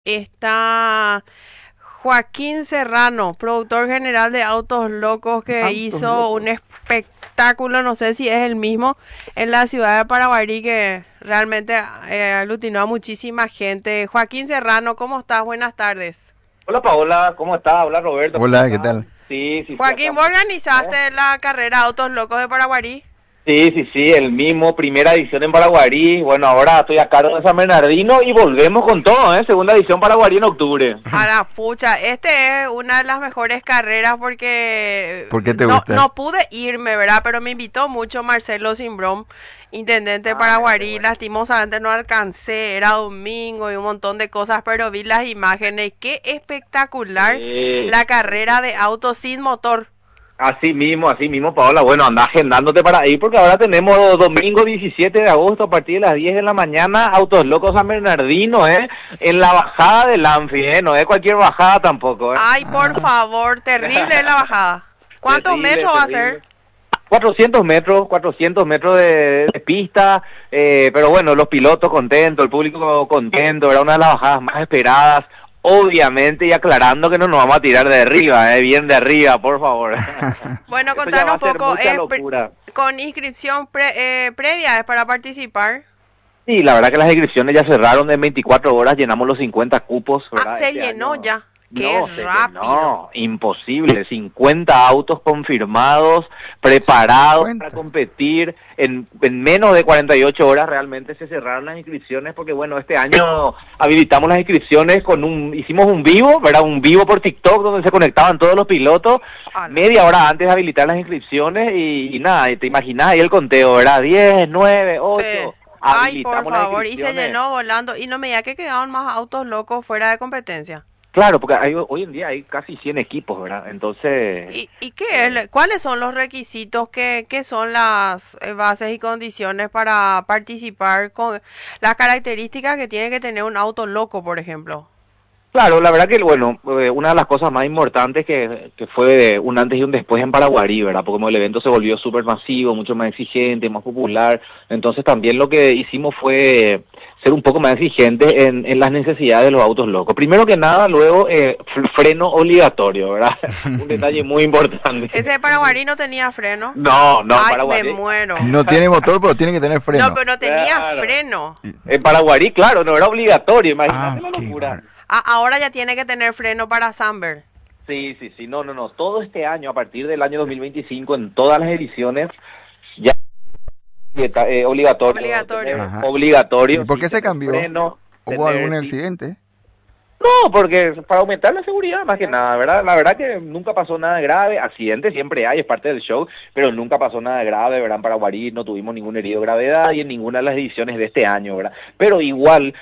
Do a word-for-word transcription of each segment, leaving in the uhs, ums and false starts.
Está Joaquín Serrano, productor general de Autos Locos, que Autos hizo un locos. espectáculo, no sé si es el mismo, en la ciudad de Paraguarí, que realmente eh, aglutinó a muchísima gente. Joaquín Serrano, ¿cómo estás? Buenas tardes. Hola Paola, ¿cómo estás? Hola Roberto, ¿cómo Hola, ¿qué estás? tal? Sí, sí, sí, acá Joaquín, muy ¿vos bien, ¿eh? organizaste la carrera Autos Locos de Paraguarí? Sí, sí, sí, el mismo, primera edición en Paraguarí. Bueno, ahora estoy a cargo de San Bernardino y volvemos con todo, ¿eh? Segunda edición Paraguarí en octubre. Ahora, pucha, este es una de las mejores carreras porque ¿Por qué te no, gusta? no pude irme, ¿verdad? Pero me invitó mucho Marcelo Simbrón, intendente de Ah, mira qué Paraguarí. bueno. Lastimosamente no alcancé, era domingo y un montón de cosas, pero vi las imágenes. Qué espectacular Sí, la sí, carrera sí. de autos sin motor. Así mismo, así mismo, Paola. Bueno, anda agendándote para ir porque ahora tenemos domingo diecisiete de agosto a partir de las diez de la mañana, Autos Locos San Bernardino, ¿eh? En la bajada del Anfi, ¿eh? No es cualquier bajada tampoco, ¿eh? Ay, por Ah, favor, terrible la bajada. ¿Cuántos Terrible, metros va a ser? terrible. cuatrocientos metros, cuatrocientos metros de, de pista, eh, pero bueno, los pilotos contentos, el público contento, era una de las bajadas más esperadas, obviamente, y aclarando que no nos vamos a tirar de arriba, eh, bien de arriba, por favor. Bueno, Esto ya va contanos a un ser poco, mucha es pre- locura. con inscripción pre- eh, previa, es para participar. Sí, la verdad que las inscripciones ya cerraron en veinticuatro horas, llenamos los cincuenta cupos, Ah, ¿verdad? se Este llenó año ya. Qué no, se rápido. llenó, imposible, cincuenta autos confirmados, preparados para cincuenta. competir, en, en menos de cuarenta y ocho horas realmente se cerraron las inscripciones, porque bueno, este año habilitamos las inscripciones con un, hicimos un vivo, ¿verdad? Un vivo por TikTok donde se conectaban todos los pilotos, Ala. media hora antes de habilitar las inscripciones y, y nada, y te imaginas ahí el conteo, ¿verdad? Diez, nueve, Sí. ocho. Ay, por Habilitamos las favor. Y se inscripciones. llenó volando. Y no me diga que quedaron más autos locos fuera de competencia. Claro, porque hay, hoy en día hay casi cien equipos, ¿verdad? Entonces, ¿Y, y qué es? eh, le- ¿Cuáles son los requisitos? ¿Qué, qué son las eh, bases y condiciones para participar con las características que tiene que tener un auto loco, por ejemplo? claro, la verdad que, bueno, eh, una de las cosas más importantes que, que fue un antes y un después en Paraguarí, ¿verdad? Porque como el evento se volvió súper masivo, mucho más exigente, más popular, entonces también lo que hicimos fue ser un poco más exigentes en, en las necesidades de los autos locos. Primero que nada, luego, eh, f- freno obligatorio, ¿verdad? Un detalle muy Ese importante. de Paraguarí no tenía freno. No, no, en Ay, me Paraguarí. muero. No tiene motor, pero tiene que tener No, freno. pero no tenía Claro. freno. Y- En Paraguarí, claro, no era obligatorio, Ah, imagínate la qué locura. mal. Ah, ahora ya tiene que tener freno para Samber. Sí, sí, sí, no, no, no, todo este año, a partir del año dos mil veinticinco, en todas las ediciones, ya es eh, obligatorio Obligatorio. tener, Ajá. ¿Y obligatorio, por sí, qué se tener cambió? freno, ¿Hubo algún tener, sí, accidente? no, porque para aumentar la seguridad más que nada, ¿verdad? La verdad que nunca pasó nada grave, accidentes siempre hay, es parte del show, pero nunca pasó nada grave, ¿verdad? En Paraguarí no tuvimos ningún herido de gravedad y en ninguna de las ediciones de este año, ¿verdad? Pero igual,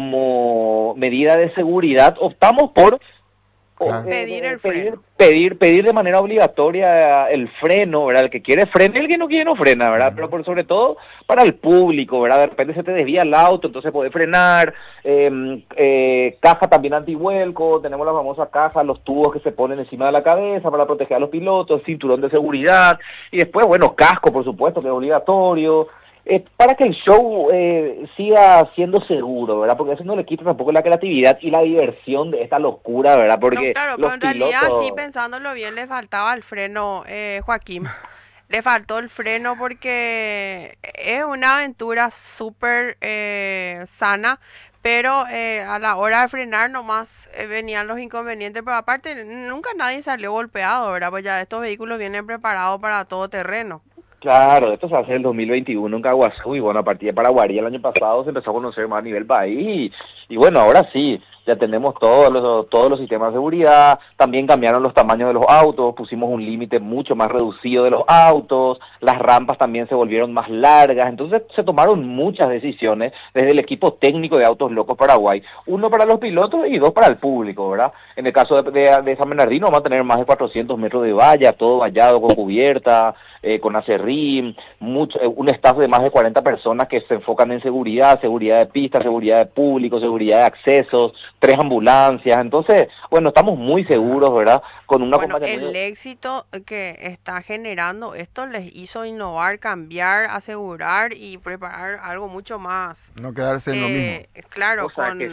como medida de seguridad, optamos por o, Claro. eh, Pedir eh, el pedir, freno. pedir, pedir de manera obligatoria el freno, ¿verdad? El que quiere frena, el que no quiere no frena, ¿verdad? Pero Mm. por sobre todo para el público, ¿verdad? De repente se te desvía el auto, entonces podés frenar, eh, eh, caja también antivuelco, tenemos la famosa caja, los tubos que se ponen encima de la cabeza para proteger a los pilotos, cinturón de seguridad, y después, bueno, casco, por supuesto, que es obligatorio, eh, para que el show eh, siga siendo seguro, ¿verdad? Porque eso no le quita tampoco la creatividad y la diversión de esta locura, ¿verdad? No, Porque claro, pero los en realidad sí, pilotos, pensándolo bien, le faltaba el freno, eh, Joaquín. Le faltó el freno porque es una aventura súper eh, sana, pero eh, a la hora de frenar nomás eh, venían los inconvenientes, pero aparte nunca nadie salió golpeado, ¿verdad? Pues ya estos vehículos vienen preparados para todo terreno. claro, esto se hace en el dos mil veintiuno en Caguazú y bueno, a partir de Paraguay el año pasado se empezó a conocer más a nivel país y, y bueno, ahora sí, ya tenemos todos los, todos los sistemas de seguridad, también cambiaron los tamaños de los autos, pusimos un límite mucho más reducido de los autos, las rampas también se volvieron más largas, entonces se tomaron muchas decisiones desde el equipo técnico de Autos Locos Paraguay, uno para los pilotos y dos para el público, ¿verdad? En el caso de, de, de San Bernardino vamos a tener más de cuatrocientos metros de valla, todo vallado con cubierta, eh, con acerrín, mucho, eh, un staff de más de cuarenta personas que se enfocan en seguridad, seguridad de pista, seguridad de público, seguridad de accesos, tres ambulancias, entonces, bueno, estamos muy seguros, ¿verdad? Con un Bueno, el acompañamiento. éxito que está generando esto les hizo innovar, cambiar, asegurar y preparar algo mucho más. No quedarse en lo mismo. Eh, claro, O sea que con sí.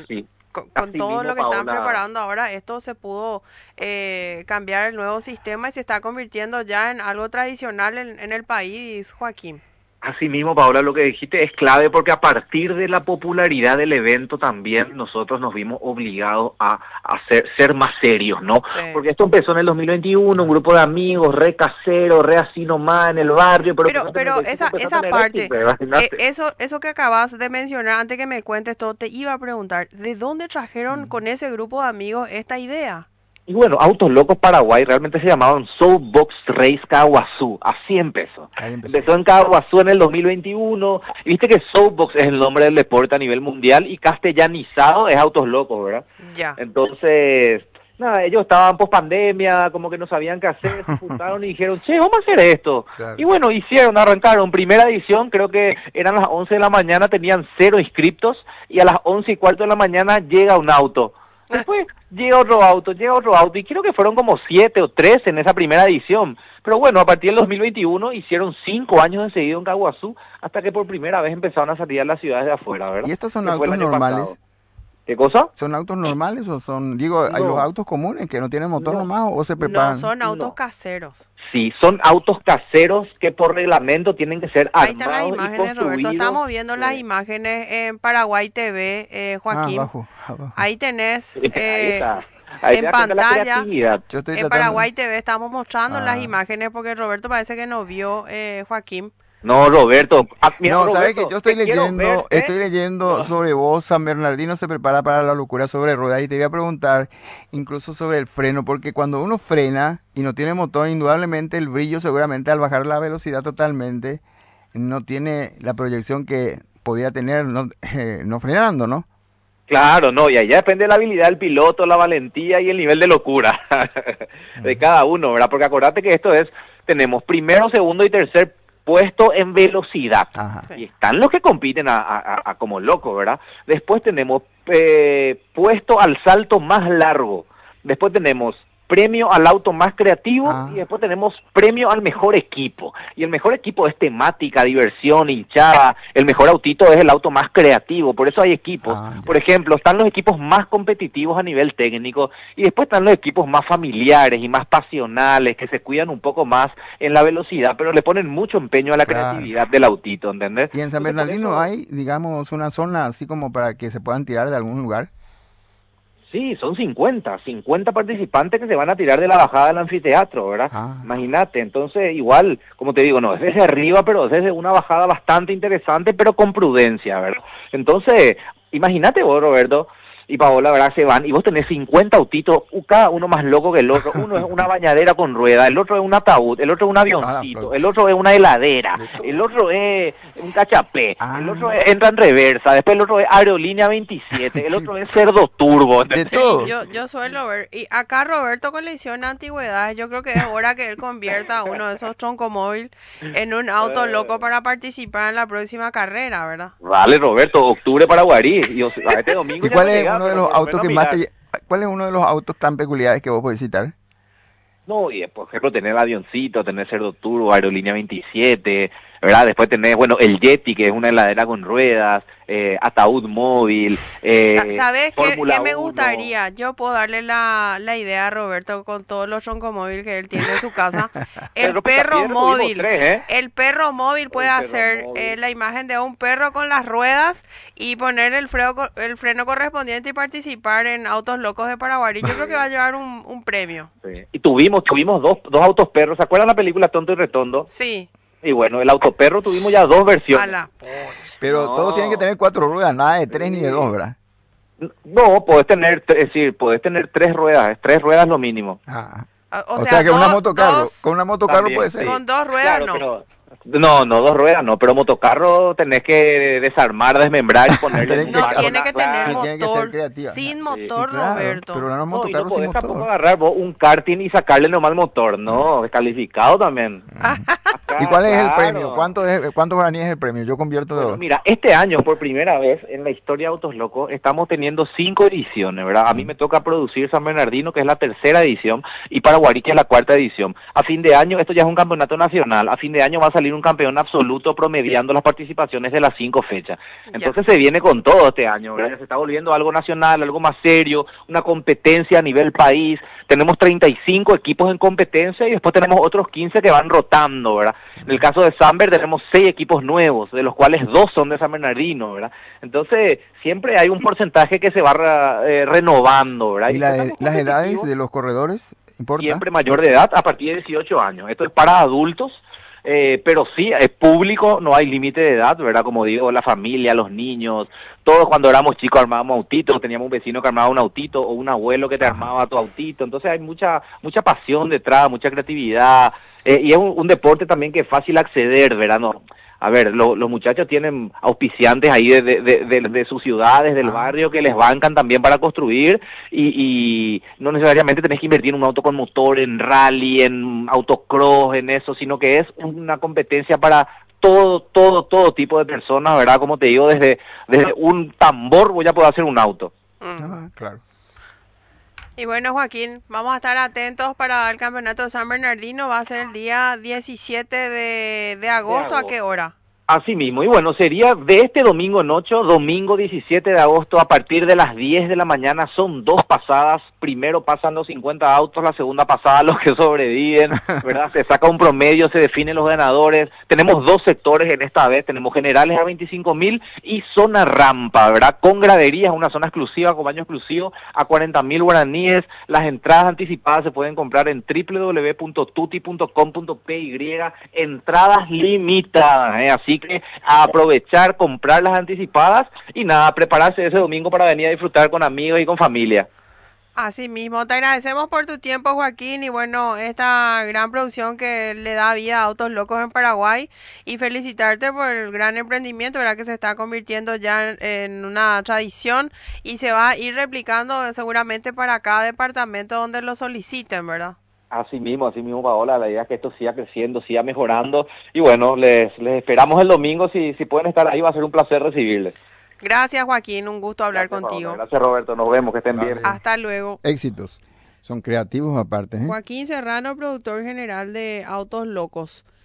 con, con Así todo mismo, lo que están Paola. preparando ahora, esto se pudo eh, cambiar el nuevo sistema y se está convirtiendo ya en algo tradicional en, en el país, Joaquín. Así mismo, Paola, lo que dijiste es clave porque a partir de la popularidad del evento también nosotros nos vimos obligados a, a ser, ser más serios, ¿no? Sí. Porque esto empezó en el dos mil veintiuno, un grupo de amigos, re casero, re así nomás en el barrio, pero, Pero, pero esa, esa parte, eh, eso, eso que acabas de mencionar, antes que me cuentes todo, te iba a preguntar, ¿de dónde trajeron con ese grupo de amigos esta idea? Y bueno, Autos Locos Paraguay realmente se llamaban Soulbox Race Caguazú, así empezó. Ahí empezó. Empezó en Caguazú en el dos mil veintiuno, y viste que Soulbox es el nombre del deporte a nivel mundial y castellanizado es Autos Locos, ¿verdad? Ya. Entonces, nada, ellos estaban post pandemia, como que no sabían qué hacer, se juntaron y dijeron, che, vamos a hacer esto. Claro. Y bueno, hicieron, arrancaron, primera edición, creo que eran las once de la mañana, tenían cero inscriptos, y a las once y cuarto de la mañana llega un auto. Después llega otro auto, llega otro auto, y creo que fueron como siete o tres en esa primera edición. Pero bueno, a partir del dos mil veintiuno hicieron cinco años de seguido en Caguazú, hasta que por primera vez empezaron a salir a las ciudades de afuera, ¿verdad? ¿Y estos son Que fue el autos año normales? pasado. ¿Qué cosa? ¿Son autos normales o son, digo, hay No. los autos comunes que no tienen motor No. nomás o se No, preparan? son autos No. caseros. Sí, son autos caseros que por reglamento tienen que ser Ahí están las armados y imágenes, Roberto. construidos. Estamos viendo las Sí. imágenes en Paraguay T V, eh, Joaquín. Ah, abajo, abajo. Ahí tenés Ahí eh, está. Ahí en te das cuenta la pantalla, creatividad. Yo estoy en tratando- Paraguay T V estamos mostrando Ah. las imágenes porque Roberto parece que no vio, eh, Joaquín. No, Roberto. ah, mira, No, ¿sabes Roberto, que yo estoy te quiero leyendo, ver, ¿eh? estoy leyendo No. sobre vos, San Bernardino se prepara para la locura sobre ruedas y te voy a preguntar incluso sobre el freno, porque cuando uno frena y no tiene motor, indudablemente el brillo seguramente al bajar la velocidad totalmente no tiene la proyección que podía tener no, eh, no frenando, ¿no? Claro, no, y allá depende de la habilidad del piloto, la valentía y el nivel de locura de cada uno, ¿verdad? Porque acordate que esto es, tenemos primero, segundo y tercer puesto en velocidad. Ajá. Sí. Y están los que compiten a, a- a- a como locos, ¿verdad? Después tenemos eh, puesto al salto más largo. Después tenemos premio al auto más creativo Ah. y después tenemos premio al mejor equipo. Y el mejor equipo es temática, diversión, hinchada. El mejor autito es el auto más creativo. Por eso hay equipos. Ah, ya. Por ejemplo, están los equipos más competitivos a nivel técnico y después están los equipos más familiares y más pasionales que se cuidan un poco más en la velocidad, pero le ponen mucho empeño a la Claro. creatividad del autito, ¿entendés? ¿Y en San Entonces, por Bernardino eso- hay, digamos, una zona así como para que se puedan tirar de algún lugar? Sí, son cincuenta, cincuenta participantes que se van a tirar de la bajada del anfiteatro, ¿verdad? Ah. Imagínate, entonces igual, como te digo, no, es desde arriba, pero es desde una bajada bastante interesante, pero con prudencia, ¿verdad? Entonces, imagínate vos, Roberto, y Paola, ¿verdad? Se van, y vos tenés cincuenta autitos, u- cada uno más loco que el otro. Uno es una bañadera con rueda, el otro es un ataúd, el otro es un avioncito, Ah, el otro es una heladera, De todo. el otro es un cachapé, Ah. el otro es, entra en reversa, después el otro es aerolínea veintisiete, el otro es cerdo turbo. De Sí, todo. yo, yo suelo ver. Y acá Roberto colecciona antigüedades. Yo creo que es hora que él convierta uno de esos troncomóvil en un auto loco para participar en la próxima carrera, ¿verdad? Vale, Roberto, octubre para Guarí. Y, o sea, este domingo ¿Y ya cuál no es llega, uno de pero los por lo autos que menos más mirar. te... ¿Cuál es uno de los autos tan peculiares que vos podés citar? No, y por ejemplo, tener el avioncito, tener cerdo turbo, aerolínea veintisiete, ¿verdad? Después tenés, bueno, el Yeti, que es una heladera con ruedas, eh, ataúd móvil, eh, Sa- ¿Sabes qué, Fórmula qué me uno. gustaría? Yo puedo darle la, la idea a Roberto con todos los troncomóviles que él tiene en su casa. El Pedro perro Picapiedra tuvimos móvil. tres, ¿eh? El perro móvil puede perro hacer móvil. eh, la imagen de un perro con las ruedas y poner el freno, co- el freno correspondiente y participar en Autos Locos de Paraguay. Yo creo que va a llevar un, un premio. Sí. Y tuvimos, tuvimos dos, dos autos perros, ¿se acuerdan la película Tonto y Retondo? Sí, Y bueno, el autoperro tuvimos ya dos a versiones. la... Pero No. todos tienen que tener cuatro ruedas, nada de tres ni de dos, ¿verdad? No, podés tener, es decir, podés tener tres ruedas, es tres ruedas lo mínimo. Ah. O, O, sea, que una dos- motocarro, dos- con una motocarro También, puede ser. sí. Con dos ruedas Claro, no. pero- no, no, dos ruedas no, pero motocarro tenés que desarmar, desmembrar y ponerle Tenés un que- No, palo, tiene que claro. tener Sí, tiene que ser motor. creativa. Sin Sí, motor, Y claro, Roberto. pero no No, y no motocarro sin podés tampoco motor. agarrar vos un karting y sacarle nomás el motor, no, descalificado también. ¿Y cuál es el Claro. premio? ¿Cuánto es, cuántos guaraníes es el premio? Yo convierto Bueno, dos. mira, este año, por primera vez en la historia de Autos Locos, estamos teniendo cinco ediciones, ¿verdad? A mí me toca producir San Bernardino, que es la tercera edición, y Paraguarí, que es la cuarta edición. A fin de año, esto ya es un campeonato nacional, a fin de año va a salir un campeón absoluto promediando las participaciones de las cinco fechas. Entonces se viene con todo este año, ¿verdad? Se está volviendo algo nacional, algo más serio, una competencia a nivel país. Tenemos treinta y cinco equipos en competencia y después tenemos otros quince que van rotando, ¿verdad? En el caso de Samber tenemos seis equipos nuevos, de los cuales dos son de San Bernardino, ¿verdad? Entonces, siempre hay un porcentaje que se va eh, renovando, ¿verdad? ¿Y la- estamos las edades competitivos, de los corredores? ¿Importa? siempre mayor de edad a partir de dieciocho años. Esto es para adultos, eh, pero sí, es público, no hay límite de edad, ¿verdad? Como digo, la familia, los niños, todos cuando éramos chicos armábamos autitos, teníamos un vecino que armaba un autito o un abuelo que te Ajá. armaba tu autito, entonces hay mucha mucha pasión detrás, mucha creatividad, eh, y es un, un deporte también que es fácil acceder, ¿verdad? No, a ver, lo- los muchachos tienen auspiciantes ahí de, de, de, de- de sus ciudades, del Ah. barrio, que les bancan también para construir y, y no necesariamente tenés que invertir en un auto con motor, en rally, en autocross, en eso, sino que es una competencia para todo, todo, todo tipo de personas, ¿verdad? Como te digo, desde, desde un tambor voy a poder hacer un auto. Mm. Ah, claro. Y bueno, Joaquín, vamos a estar atentos para el campeonato de San Bernardino. Va a ser el día diecisiete de, de agosto. ¿A qué agosto. hora? Así mismo, y bueno, sería de este domingo en ocho, domingo diecisiete de agosto, a partir de las diez de la mañana, son dos pasadas, primero pasan los cincuenta autos, la segunda pasada los que sobreviven, ¿verdad? Se saca un promedio, se definen los ganadores, tenemos dos sectores en esta vez, tenemos generales a veinticinco mil y zona rampa, ¿verdad? Con graderías, una zona exclusiva, con baño exclusivo, a cuarenta mil guaraníes, las entradas anticipadas se pueden comprar en w w w punto tuti punto com punto p y, entradas limitadas, ¿eh? Así que a aprovechar, comprar las anticipadas y nada, prepararse ese domingo para venir a disfrutar con amigos y con familia. Así mismo, te agradecemos por tu tiempo, Joaquín, y bueno, esta gran producción que le da vida a Autos Locos en Paraguay, y felicitarte por el gran emprendimiento, ¿verdad? Que se está convirtiendo ya en, en una tradición y se va a ir replicando seguramente para cada departamento donde lo soliciten, ¿verdad? Así mismo, así mismo, Paola, la idea es que esto siga creciendo, siga mejorando y bueno, les, les esperamos el domingo, si, si pueden estar ahí va a ser un placer recibirles. Gracias, Joaquín, un gusto hablar Gracias, contigo. Paola. Gracias, Roberto, nos vemos, que estén Dale. bien. Hasta luego. Éxitos. Son creativos aparte, ¿eh? Joaquín Serrano, productor general de Autos Locos.